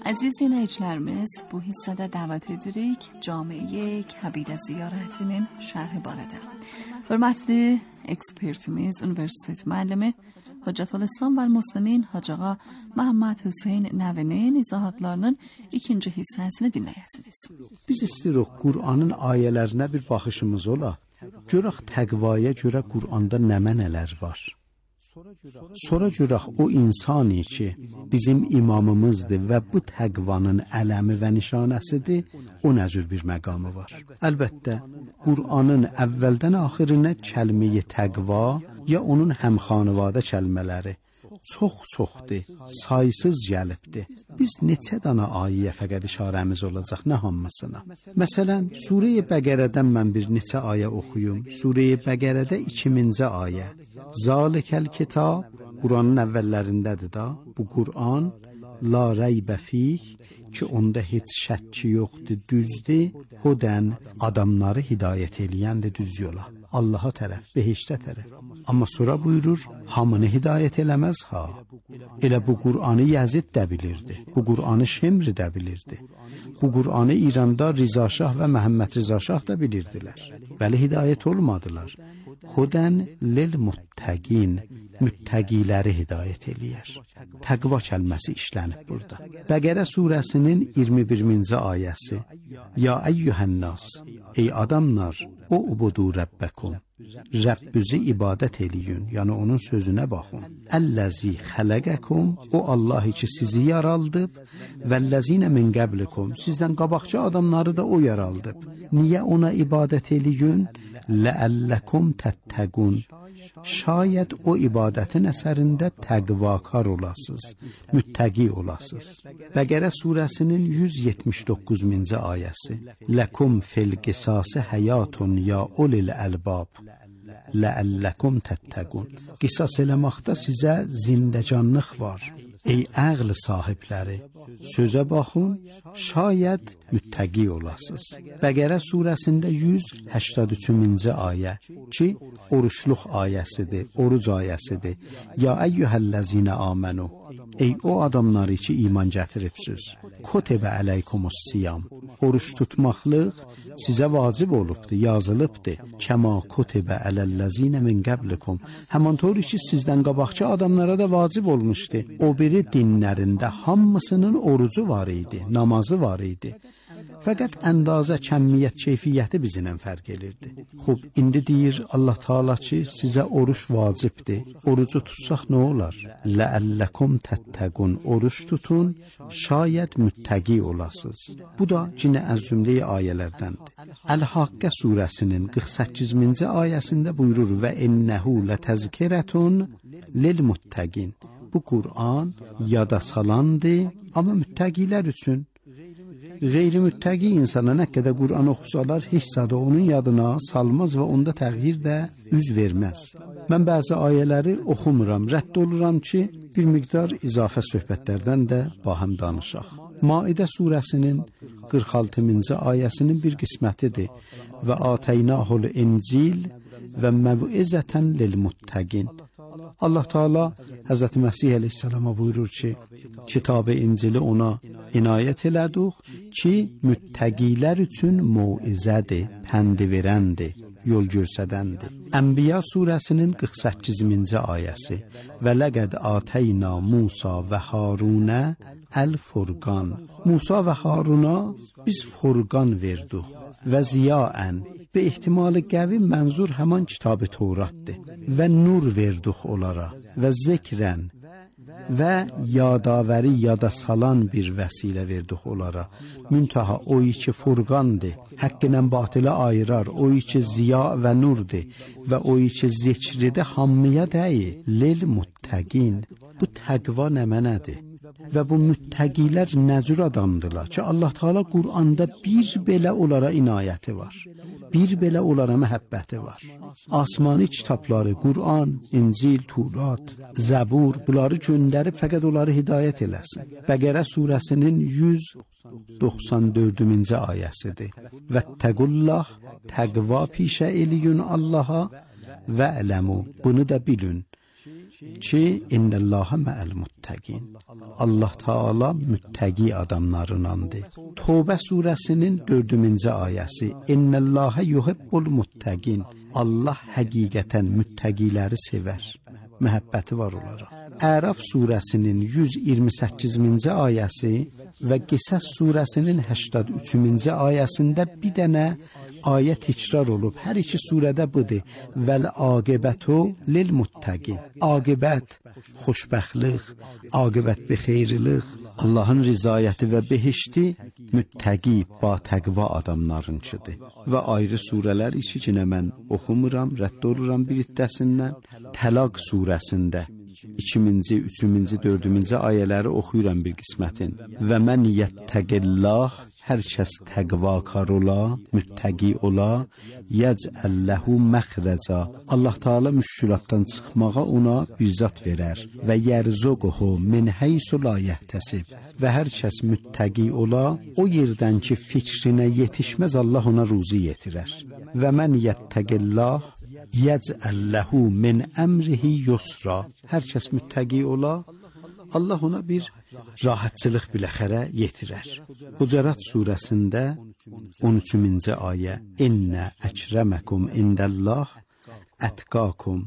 Əziz dinləyicilərimiz, bu hissədə dəvət edirik Camiə Kəbirə ziyarətinin şərhi barədə. Hörmətli ekspertimiz, Universitet müəllimi Hüccətülislam və Müslimin Hacı Ağa Məhəmməd Hüseyn Nəvinin izahatlarının ikinci hissəsini dinləyəsiniz. Biz istəyirik Qur'anın ayələrinə bir baxışımız ola. Görək təqvaya görə Qur'anda nə mənələr var. Sonra görək o insani ki, bizim imamımızdır və bu təqvanın ələmi və nişanəsidir, o nə cür bir məqamı var. Əlbəttə, Qur'anın əvvəldən axirinə kəlməyi təqva ya onun həmxanıvadə kəlmələri çox-çoxdur, saysız gəlibdir. Biz neçə dana ayə fəqət işarəmiz olacaq, nə hamısına. Məsələn, Surə-i Bəqərədən mən bir neçə ayə oxuyum. Surə-i Bəqərədə ikinci ayə. Zalikəl kitab, Qur'anın əvvəllərindədir da, bu Qur'an, la reybə fih, ki onda heç şəkki yoxdur, düzdür, hudən adamları hidayət eləyəndir düz yola. Allaha tərəf, behiştə tərəf. Amma sonra buyurur, hamını hidayət eləməz ha. Elə bu Qur'anı Yəzid də bilirdi, bu Qur'anı Şemri də bilirdi. Bu Qur'anı İranda Riza Şah və Məhəmməd Riza Şah da bilirdilər. Bəli, hidayət olmadılar. Hudən lil muttəqin, müttəqiləri hidayət eləyər. Təqva kəlməsi işlənib burada. Bəqərə surəsinin iyirmi birinci ayəsi. Ya əyyühənnas, ey adamlar, o ubudu rəbbəkum. Rəbbüzü ibadət eləyin, yəni onun sözünə baxın. Əlləzi xələqəkum, o Allah ki sizi yaraldıb, vəlləzinə min qəblikum, sizdən qabaqçı adamları da o yaraldıb. Niyə ona ibadət eləyin? Ləəlləkum təttəqun. Şayət o ibadətin əsərində təqvakar olasınız, müttəqi olasınız. Bəqərə surəsinin yüz yetmiş doqquzuncu ayəsi. Ləkum fil qisası həyatun ya ulil əlbab. Ləəlləkum təttəqun. Qisas eləməkdə sizə zindəcanlıq var. Ey əql sahibləri, sözə baxın, şayət müttəqi olasınız. Bəqərə surəsində yüz səksən üçüncü ayə ki, oruçluq ayəsidir, oruc ayəsidir. Ya əyyühəlləzinə amənu, ey o adamları ki iman gətiribsiz. Kutibə əleykumus siyam, oruç tutmaqlıq sizə vacib olubdur, yazılıbdır. Kəma kutibə ələl-ləzinə min qəblikum, həmantor ki sizdən qabaqçı adamlara da vacib olmuşdu. O biri dinlərində hamısının orucu var idi, namazı var idi. Fəqət əndazə, kəmmiyyət, keyfiyyəti bizimlə fərq elirdi. Xub, indi deyir Allah Taala ki, sizə oruç vacibdir. Orucu tutsaq nə olar? Ləəlləkum təttəqun, oruç tutun, şayət müttəqi olasınız. Bu da cinə əz-zümrəyi ayələrdəndir. Əl-Haqqə surəsinin qırx səkkizinci ayəsində buyurur və innəhu lətəzkirətun lil-muttəqin. Bu Qur'an yada salandır, amma müttəqilər üçün. Qeyri-müttəqi insana nə qədər Qur'an oxusalar, heç zada onun yadına salmaz və onda təğyir də üz verməz. Mən bəzi ayələri oxumuram, rədd oluram ki, bir miqdar izafə söhbətlərdən də bahəm danışaq. Maidə surəsinin qırx altıncı ayəsinin bir qismətidir. Və ateynahul incil və məvizətən lil-muttəqin. Allah Taala Həzrəti Məsih əleyhissalama buyurur ki, kitab-ı İncili ona inayət elədik ki, müttəqilər üçün mauizədir, pəndi verəndir, yol göstərəndir. Ənbiya surəsinin qırx səkkizinci ayəsi. Və ləqəd ateyna Musa və Harunə əl-Furqan. Musa və Haruna biz Furqan verdik və ziyaən. Be ehtimali qəvi mənzur həman kitab-ı Tevratdır. Və nur verdik onlara və zikrən və yadavəri yada salan bir vəsilə verdik onlara. Müntaha o ki Furqandır, həqqlə batılı ayırar, o ki ziya və nurdur və o ki zikridə hammiyə deyil, lil muttəqin. Bu təqva nə mənədir? Və bu müttəqilər nə cür adamdırlar ki, Allah Taala Qur'anda bir belə onlara inayəti var. Bir belə onlara məhəbbəti var. Asmani kitabları, Qur'an, İncil, Tevrat, Zəbur, bunları göndərib fəqət onları hidayət eləsin. Bəqərə surəsinin yüz doxsan dördüncü ayəsidir. Vəttəqullah, təqva pişə eliyün Allaha və ələmu, bunu da bilin. ki, innəllaha mə'əl muttəqin. Allah Taala müttəqi adamlarınandır. Tövbə surəsinin dördüncü ayəsi. İnnəllaha yuhibbul muttəqin. Allah həqiqətən müttəqiləri sevər. Məhəbbəti var onlara. Əraf surəsinin yüz iyirmi səkkizinci ayəsi və Qisas surəsinin səksən üçüncü ayəsində bir dənə ayə təkrar olub. Hər iki surədə budur. Vəl aqibətu lil muttəqin. Aqibət, xoşbəxtlik, aqibət bi xeyirlik, Allahın rizayəti və behişti müttəqi, ba təqva adamlarınçıdır. Və ayrı surələr işi ki, mən oxumuram, rədd oluram bir iddəsindən. Təlaq surəsində ikinci, üçüncü, dördüncü ayələri oxuyuram bir qismətin. Və mən yettəqillah, hər kəs təqvakar ola, müttəqi ola, yecəlləhu məxrəca. Allah Taala müşkülatdan çıxmağa ona bir zat verər və yerzuquhu min haysu la yahtasib. Və hər kəs müttəqi ola, o yerdən ki fikrinə yetişməz Allah ona ruzi yetirər. Və mən yettəqillah yecəlləhu min əmrihi yusra. Hər kəs müttəqi ola, Allah ona bir rahatçılıq biləxərə yetirər. Hucurat surəsində on üçüncü ayə. İnnə əkrəməkum indəllah ətqakum.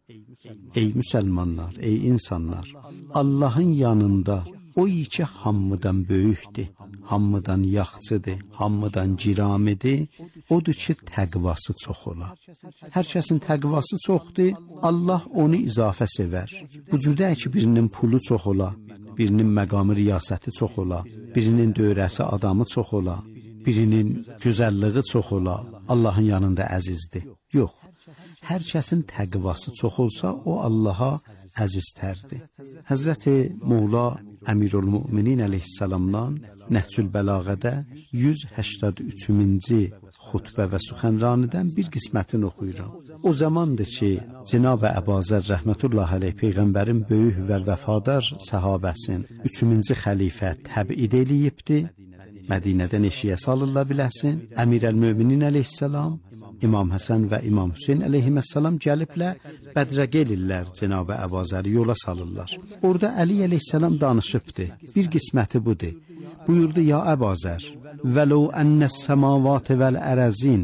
Ey müsəlmanlar, ey insanlar, Allahın yanında o ki hamıdan böyükdür, hamıdan yaxçıdır, hamıdan giramidir, odur ki təqvası çox ola. Hər kəsin təqvası çoxdur, Allah onu izafə sevər. Bu cürdə ki birinin pulu çox ola, birinin məqamı riyasəti çox ola, birinin dövrəsi adamı çox ola, birinin gözəlliyi çox ola, Allahın yanında əzizdir. Yox, hər kəsin təqvası çox olsa, o Allaha əziztərdir. Həzrəti Moğla Əmirülmüminin əleyhissalamdan Nəhcül Bəlağədə yüz səksən üçüncü xutbə və suxənranidən bir qismətini oxuyuram. O zamandır ki, Cənab-ı Əbazər rəhmətullahi əleyh Peyğəmbərin böyük və vəfadar səhabəsin üçüncü xəlifə təbid eləyibdi. Mədinədən eşiyə salırlar biləsin. Əmirəl-Möminin əleyhissalam, İmam Həsən və İmam Hüseyn əleyhissalam gəliblər, bədrəq elirlər Cənab-ı Əbazəri yola salırlar. Orada Əli əleyhissalam danışıbdı. Bir qisməti budur. Buyurdu, ya Əbazər, vəlau ənəs səmavat vəl-ərəzin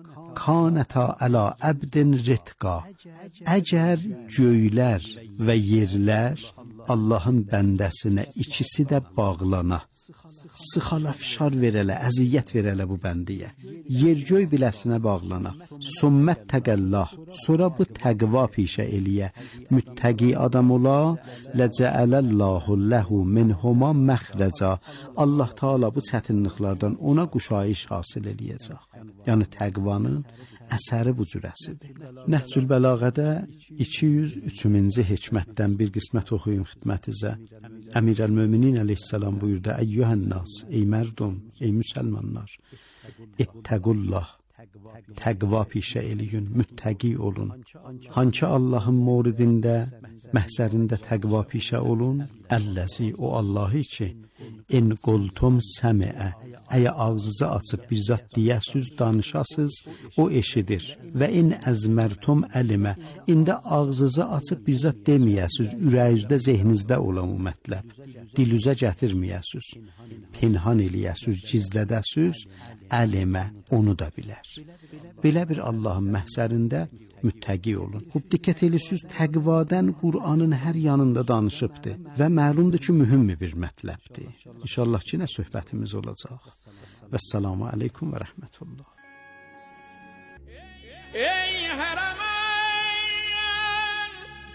kanəta əla əbdin ritqa. Əgər göylər və yerlər Allahın bəndəsinə ikisi də bağlana, sıxala fişar verələ, əziyyət verələ bu bəndiyə, yer-göy biləsinə bağlana, sümmət təqəllah, sonra bu təqva pişə eləyə, müttəqi adam ola, ləcəələllahu ləhu minhuma məxrəca. Allah Taala bu çətinliklərdən ona quşayış hasil eləyəcək. Yəni təqvanın əsəri bu cürəsidir. Nəhcül Bəlağədə iki yüz üçüncü hikmətdən bir qismət oxuyun xidmətinizə. Əmirəl-Möminin əleyhissalam buyurdu, əyyuhənnas, ey mərdum, ey müsəlmanlar, ittəqullah, təqva pişə eləyin, müttəqi olun. Hanki Allahın moridində, məhzərində təqva pişə olun, əlləzi, o Allahı ki, in qultum səmiə, əgər ağzınızı açıb bir zat deyəsiz, danışasız, o eşidir. Və in əzmərtum əlimə, indi ağzınızı açıb bir zat deməyəsiz, ürəyinizdə, zehninizdə olan o mətləb. Dilüzə gətirməyəsiz, pinhan eləyəsiz, gizlədəsiz, əlimə, onu da bilər. Belə bir Allahın məhzərində müttəqi olun. Xub diqqət eləsiz, təqvadan Qur'anın hər yanında danışıbdır və məlumdur ki, mühüm bir mətləbdir. İnşallah ki, nə söhbətimiz olacaq. Vəssalamu aleykum və rəhmətullah. Ey hərəmən,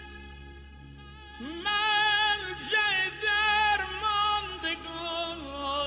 mərcədir mantıqın,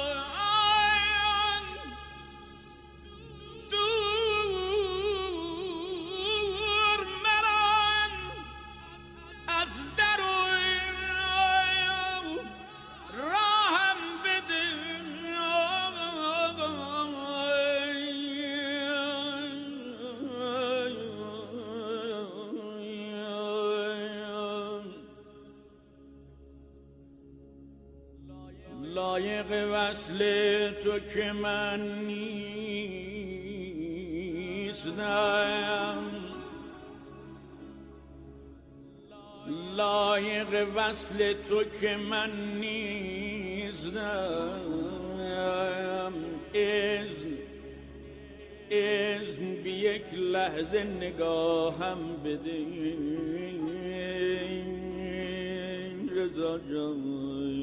لایق وصل تو که من نیستم لایق وصل تو که من نیستم. اذن اذن بی یک لحظه نگاهم بده رضا جان.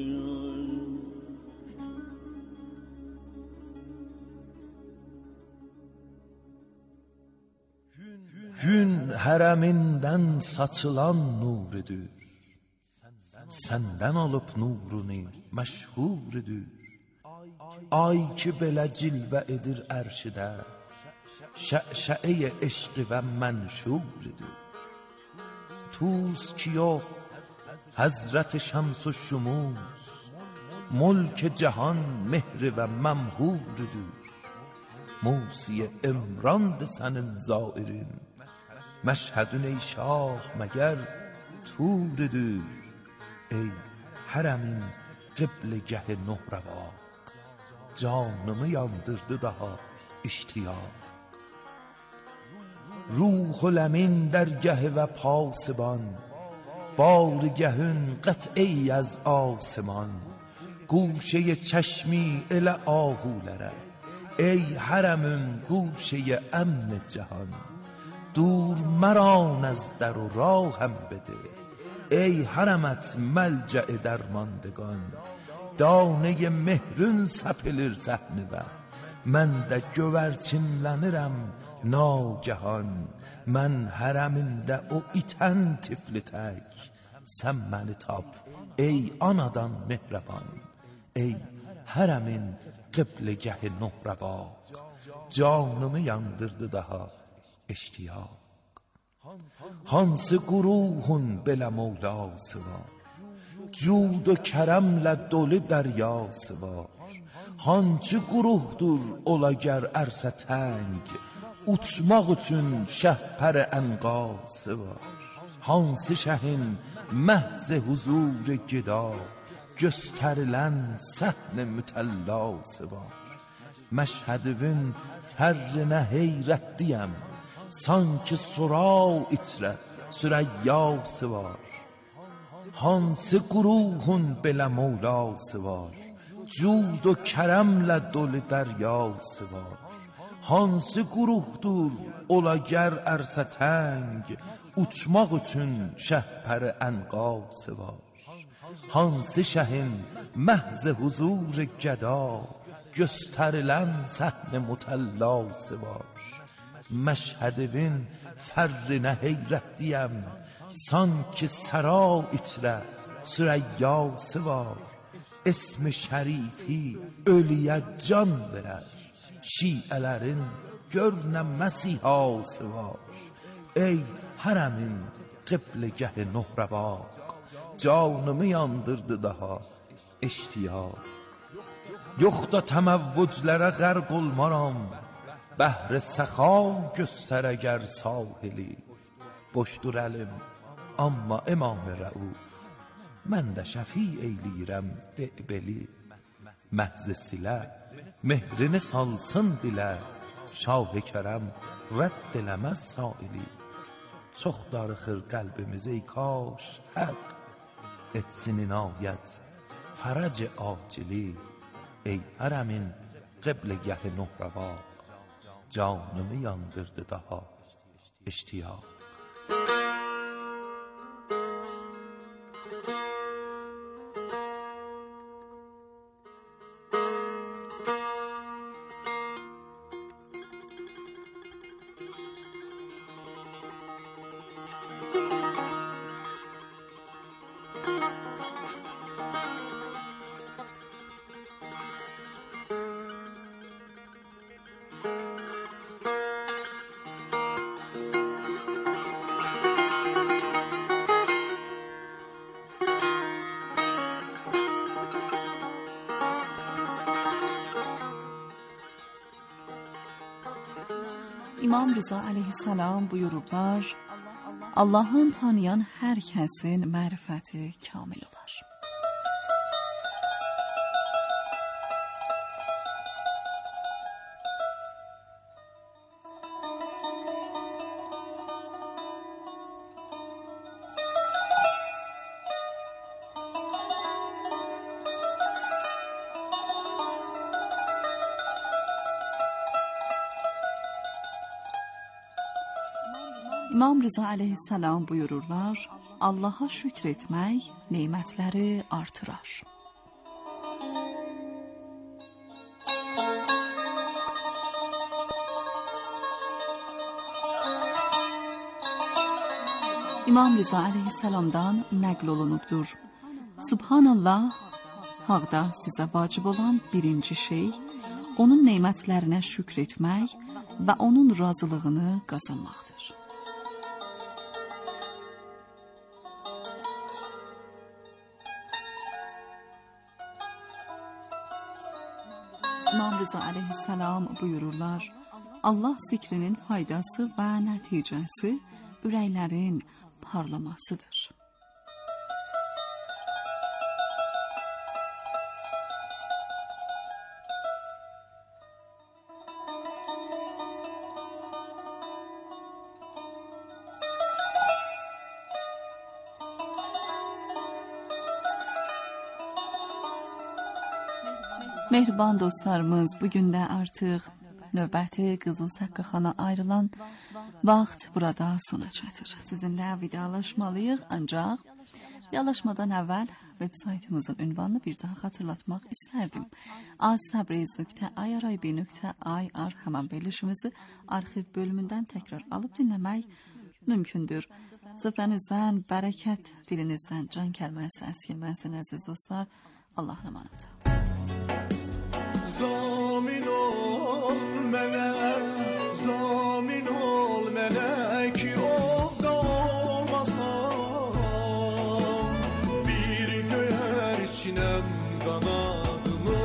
Gün hərəmindən saçılan nurudur, səndən alıb nurunu məşhurudur. Ay ki belə cilvə edir ərşidə, şəşəyə eşqi və mənşurudur. Tuz ki yox, həzrət şəms-ü şümuz, mülk cəhan mehri və məmhurudur. موسی امراند sənin zairin, məşhədün ey şah məgər turudur. Ey hərəmin qibləgəhi nuhrəvaq, canımı yandırdı daha iştiyaq. Ruhul əmin dərgəhi və pasiban, barigəhün qət'i az asiman. Guşəyə çəşmi elə ahulərə, ey hərəmün guşəyə əmn cəhan. دور مران از در و راهم بده، ای حرمت ملجأ درماندگان. دانه مهرün səpilir səhnivə, mən də gövərçinlənirəm nagahan. Mən hərəmində o itən tifli tək, sən məni tap ey anadan mehraban. Ey hərəmin qibləgəhi nuhrəvaq, canımı yandırdı daha اشتیاق. Hansı quruhun belə mevlası var, cud و kərəmlə dolu dəryası var. Hançı quruhdur ola gər ərsə təng, uçmaq üçün şəhpər ənqası var. Hansı şəhin məhz huzur gida, göstərilən səhn mütəllası var. Məşhədivin fərrinə heyrətliyəm, sanki sura içrə sürəyyası var. Hansı quruhun belə mevlası var, cud و kərəmlə dolu dəryası var. Hansı quruhdur ola gər ərsə təng, uçmaq üçün şəhpər ənqası var. Hansı şəhin məhz huzur gəda, göstərilən səhn mütəllası var. Məşhədivin fərrinə heyrətliyəm, sanki səra içrə sürəyyası var. İsmi şərifi ölüyə can verər, şiələrin görnə məsihası var. Ey hərəmin qibləgəhi nuhrəvaq, canımı yandırdı daha iştiyaq. Yox da təməvvüclərə qərq olmaram, bəhr səxa göstər əgər sahili. Boşdur əlim, amma İmam Rəuf, mən də şəfi eyləyirəm deqbeli. Məhz silə, mehrini salsın dilə, şah-ı kərəm rədd eləməz saili. Çox darıxır qəlbimiz ey kaş həq, etsin inayət fərəc acili. Ey hərəmin qibləgəhi nuhrəvaq, canımı yandırdı daha iştiyaq. İmam Rıza aleyhisselam buyururlar, Allah'ın tanıyan hər kəsin mərifəti kamil olar. İmam Rıza aleyhisselam buyururlar, Allah'a şükretmek nimetleri artırar. İmam Rıza aleyhisselamdan nəql olunubdur. Subhanallah, haqda sizə vacib olan birinci şey, onun nemətlərinə şükr etmək və onun razılığını qazanmaqdır. İmam Rıza aleyhisselam buyururlar, Allah zikrinin faydası və nəticəsi ürəklərin parlamasıdır. Mehriban dostlarımız, bugün də artıq növbəti Qızıl Səqqaxana ayrılan vaxt burada sona çatır. Sizinlə vidalaşmalıyıq, ancaq vidalaşmadan əvvəl web saytımızın ünvanını bir daha xatırlatmaq istərdim. aztabriz nöqtə i r i b nöqtə i r həmən verilişimizi arxiv bölümündən təkrar alıb dinləmək mümkündür. Süfrənizdən bərəkət, dilinizdən can kəlməsi əskilməsin əziz dostlar. Allah'a emanet. Zamin ol mənə, zamin ol mənə ki ovda olmasam, bir göyər içinəm qanadımı,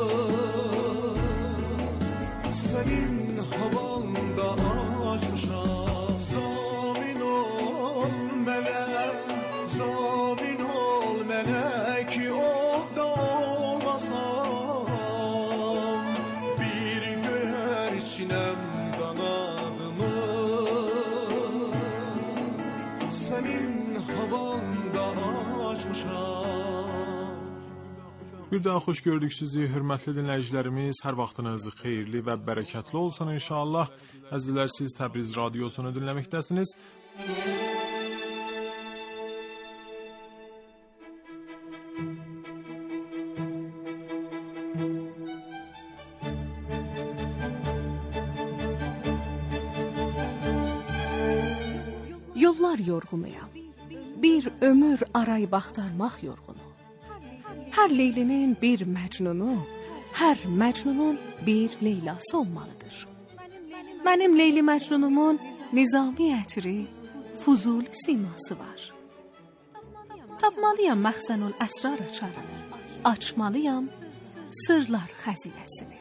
sənin havanda açmışam. Zamin ol mənə, zamin ol mənə ki ovda olmasam, içinem kanadımı, senin havanda açmışam. Bir daha xoş gördük sizi, hörmətli dinləyicilərimiz. Hər vaxtınız xeyirli və bərəkətli olsun inşallah. Əzizlər, siz Təbriz Radiosunu dinləməkdəsiniz. Yollar yorğunuyam, bir ömür arayıb axtarmaq yorğunu. Hər Leylinin bir Məcnunu, hər Məcnunun bir Leylası olmalıdır. Mənim Leyli Məcnunumun nizami ətri, Fuzuli siması var. Tapmalıyam məxzənul əsrar açarını, açmalıyam sırlar xəzinəsini.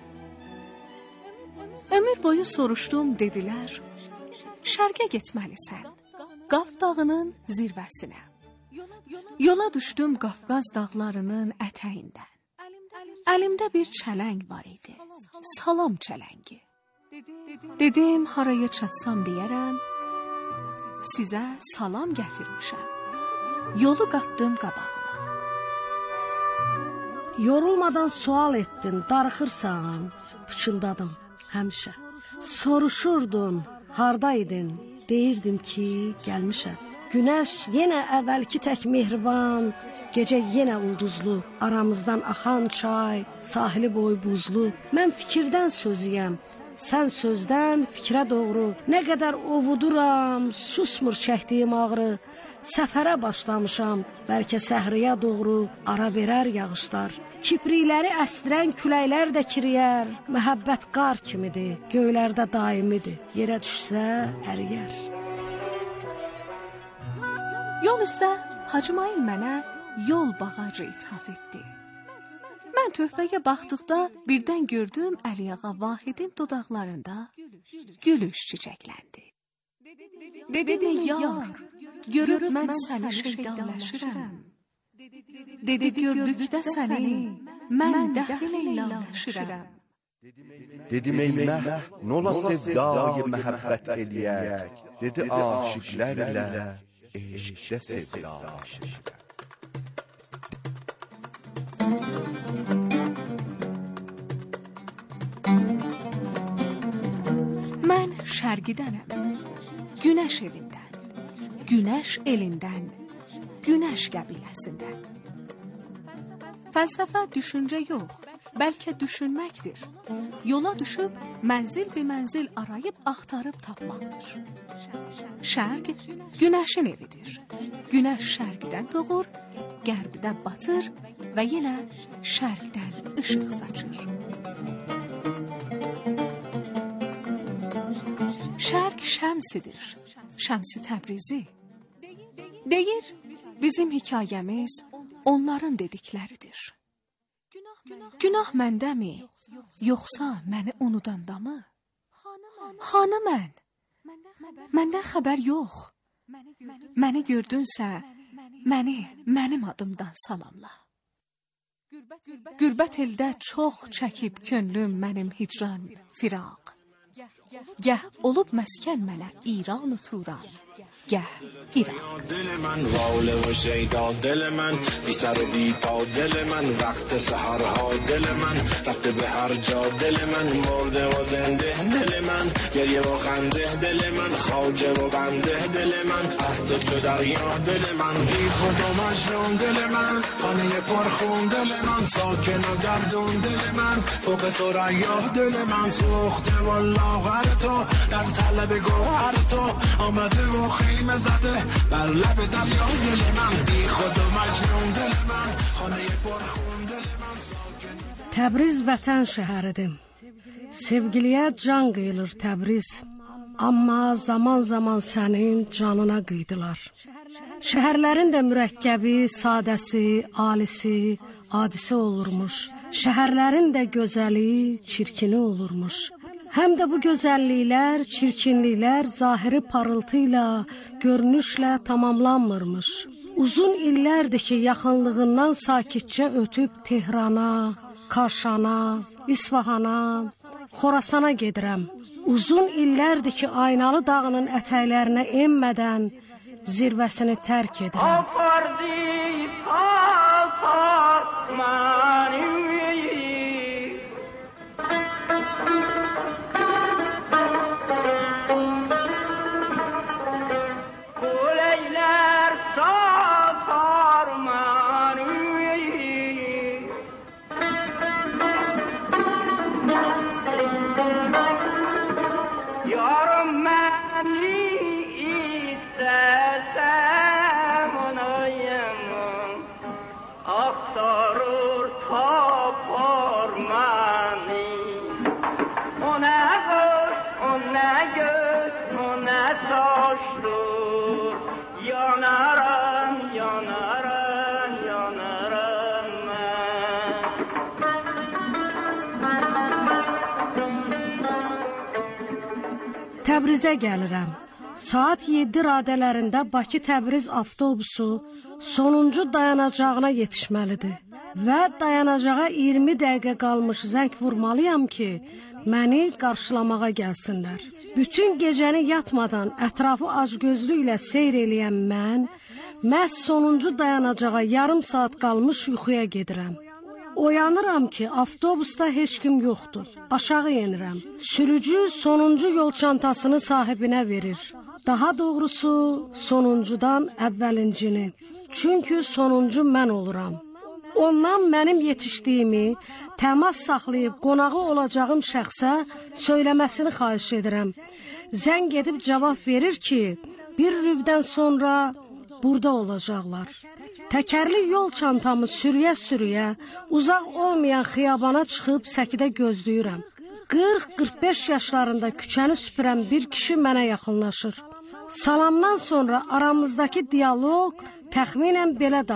Ömür boyu soruşdum, dedilər, şərqə getməlisən, Qaf dağının zirvəsinə. Yola düşdüm Qafqaz dağlarının ətəyindən. Əlimdə bir çələng var idi, salam çələngi. Dedim, haraya çatsam deyərəm, sizə salam gətirmişəm. Yolu qatdım qabağıma. Yorulmadan sual etdin, darıxırsan, pıçıldadım həmişə. Soruşurdun, hardaydın? Deyirdim ki, gəlmişəm. Günəş yenə əvvəlki tək mehriban, gecə yenə ulduzlu, aramızdan axan çay, sahili boy buzlu. Mən fikirdən sözüyəm, sən sözdən fikrə doğru. Nə qədər ovuduram, susmur çəkdiyim ağrı. Səfərə başlamışam, bəlkə səhriyə doğru, ara verər yağışlar. Kiprikləri əsdirən küləklər də kiriyər. Məhəbbət qar kimidir, göylərdə daimidir. Yerə düşsə əriyər. Yol üstə Hacımayın mənə yol bağacı ithaf etdi. Mən töhfəyə baxdıqda birdən gördüm Əliağa Vahidin dodaqlarında gülüş çiçəkləndi. Dedim, yar, görüb mən səni şeydaləşirəm. Dedi, gördükdə səni mən dəxil eyləşirəm. Dedim, ey məh, nola sevdayı məhəbbət eləyək. Dedi, aşıqlərlə eşqdə sevdalaşır. Mən şərqidənəm, günəş evindən. Günəş elindən, Günəş qəbiləsindən. Fəlsəfə düşüncə yox, bəlkə düşünməkdir. Yola düşüb mənzil bir mənzil arayıb axtarıb tapmaqdır. Şərq Günəşin evidir. Günəş şərqdən doğur, qərbdə batır və yenə şərqdən işıq saçır. Şərq Şəmsidir, Şəmsi Təbrizi. Deyir, bizim hekayəmiz onların dedikləridir. Günah məndəmi, yoxsa məni unudandamı? Hanı mən? Məndən xəbər yox. Məni gördünsə, məni mənim adımdan salamla. Gürbət eldə çox çəkib könlüm mənim hicran, firaq. Gəh olub məskən mənə İran و Turan, gəh İraq. دل من واله و شیدا دل من بی سر و بی پا دل من وقت سحرها دل من رفته به هر جا دل من مرده و زنده دل من گریه و خنده دل من خواجه و بنده دل من از تو چو دریا دل من بی خود و مجنون دل من خانه پرخون دل من ساکن و گردون دل من فوق ثریا دل من سوخته و لاغر تو در طلب گوهر تو آمده و خیمه زده بر لب دریا دل من بی خود و مجنون دل من خانه پرخون دل من ساکن. Təbriz vətən şəhəridir. Sevgiliyə can qıyılır Təbriz. Amma zaman zaman sənin canına qıydılar. Şəhərlərin də mürəkkəbi, sadəsi, alisi, adisi olurmuş. Şəhərlərin də gözəli, çirkini olurmuş. Həm də bu gözəlliklər, çirkinliklər zahiri parıltıyla, görünüşlə tamamlanmırmış. Uzun illərdir ki, yaxınlığından sakitcə ötüb Tehrana, Kaşana, İsfahana, Xorasana gedirəm. Uzun illərdir ki, Aynalı dağının ətəklərinə enmədən zirvəsini tərk edirəm. Təbrizə gəlirəm. Saat yeddi radələrində Bakı-Təbriz avtobusu sonuncu dayanacağına yetişməlidir. Və dayanacağa iyirmi dəqiqə qalmış zəng vurmalıyam ki, məni qarşılamağa gəlsinlər. Bütün gecəni yatmadan ətrafı acgözlüklə seyr eləyən mən, məhz sonuncu dayanacağa yarım saat qalmış yuxuya gedirəm. Oyanıram ki, avtobusda heç kim yoxdur. Aşağı enirəm. Sürücü sonuncu yol çantasını sahibinə verir. Daha doğrusu sonuncudan əvvəlincini. Çünki sonuncu mən oluram. Ondan mənim yetişdiyimi, təmas saxlayıb qonağı olacağım şəxsə söyləməsini xahiş edirəm. Zəng edib cavab verir ki, bir rübdən sonra burada olacaqlar. Təkərli yol çantamı sürüyə-sürüyə uzaq olmayan xiyabana çıxıb səkidə gözləyirəm. qırx qırx beş yaşlarında küçəni süpürən bir kişi mənə yaxınlaşır. Salamdan sonra aramızdakı dialoq təxminən belə